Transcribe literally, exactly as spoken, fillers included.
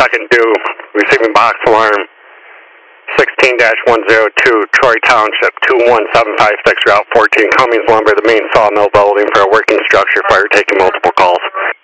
second due, receiving box alarm sixteen dash one oh two, Troy Township, two one seven five six, Route fourteen, Cummings Lumber, the main sawmill building for a working structure fire, taking multiple calls.